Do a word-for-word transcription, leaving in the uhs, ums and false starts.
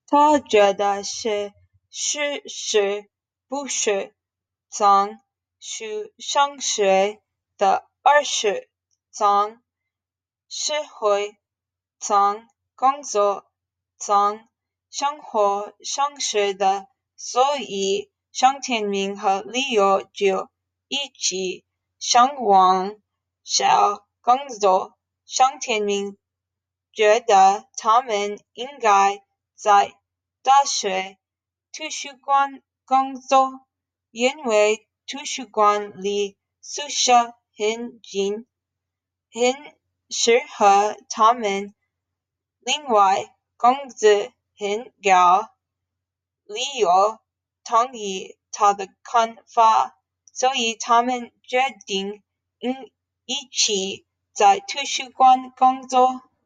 他觉得是事实不是从书上学的，而是从社会、从工作、从生活上学的，所以上天明和李友就一起上网找工作。上天明觉得他们应该在大学图书馆工作，因为图书馆离宿舍很近，很适合他们。另外，工资很高，理由同意他的看法，所以他们决定一起在图书馆工作。